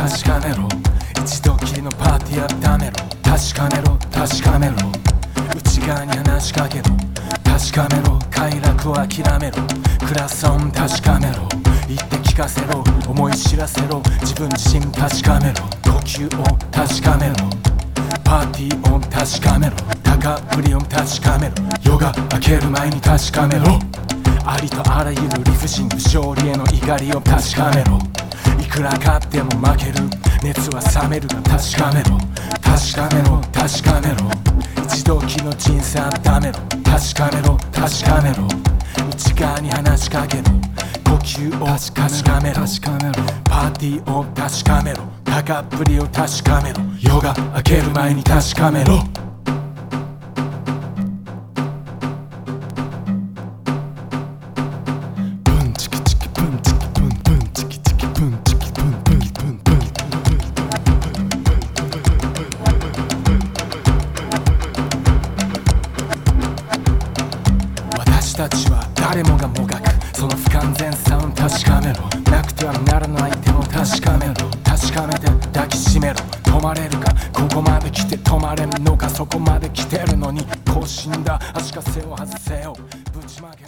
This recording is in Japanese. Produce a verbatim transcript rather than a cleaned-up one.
確かめろ。一度きりのパーティー温めろ。確かめろ確かめろ。内側に話しかけろ。確かめろ快楽を諦めろ。クラスオン確かめろ。言って聞かせろ。思い知らせろ。自分自身確かめろ。呼吸を確かめろ。パーティーを確かめろ。高ぶりを確かめろ。夜が明ける前に確かめろ。ありとあらゆる理不尽不条理への怒りを確かめろ。いくら勝っても負ける熱は冷めるが確かめろ。確かめろ確かめろ。一度きりの人生温めろ。確かめろ確かめろ。内側に話しかけろ。呼吸を確かめろ。パーティーを確かめろ。高っぷりを確かめろ。夜が明ける前に確かめろ。私たちは誰もがもがくその不完全さを確かめろ。なくてはならない手を確かめろ。確かめて抱きしめろ。止まれるかここまで来て止まれんのか。そこまで来てるのにこう死んだ足かせを外せよ。ぶちまけ